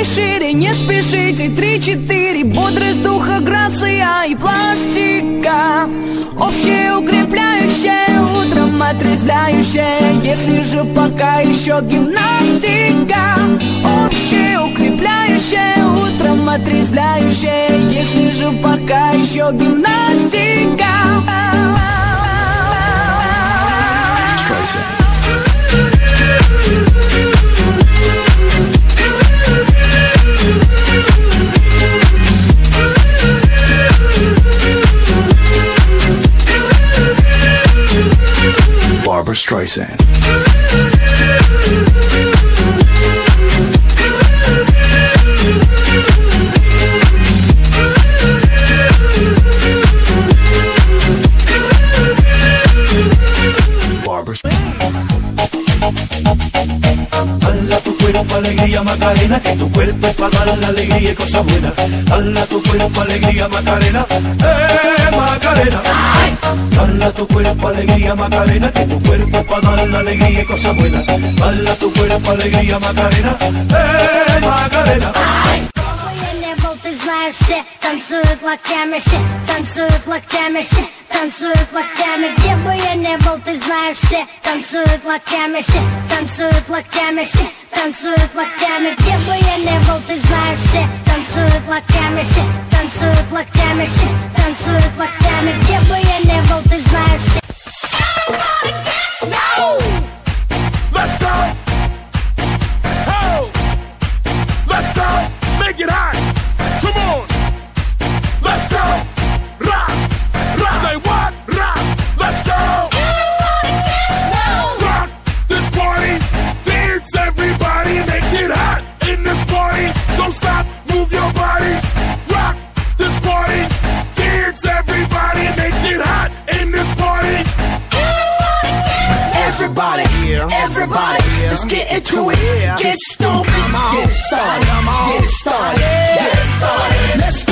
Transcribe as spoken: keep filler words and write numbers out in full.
Руки шире, не спешите. Три-четыре, бодрость духа, грация и пластика. Общее укрепляющее, утром отрезвляющее. Если же пока еще гимнастика. Общее укрепляющее, утром отрезвляющее. Если же пока еще гимнастика. Barbra Streisand. Barbra Dala tu cuerpo alegría Macarena, que tu cuerpo es para dar la alegría y cosas buenas. Dala tu cuerpo alegría Macarena, eh Macarena. Dala tu cuerpo alegría Macarena, que tu cuerpo es para dar la alegría y cosas buenas. Dala tu cuerpo alegría Macarena, eh Macarena. Ты знаешь, все танцуют локтями, все танцуют локтями, все танцуют локтями. Где бы я не был, ты знаешь, все танцуют локтями, все танцуют локтями, все танцуют локтями. Где бы я не был, ты знаешь, все танцуют локтями, все танцуют локтями, все танцуют локтями. Где бы я не был, ты знаешь, все. Let's go! Oh! Let's go! Make it hot! Come on! Let's go! Rock! Rock! Say what? Rock! Let's go! Rock this party! Dance everybody! Make it hot in this party! Don't stop! Move your body! Rock this party! Dance everybody! Make it hot in this party! Everybody, everybody, let's get into it. Get stoked, get it started, get it started, get it started. Let's go.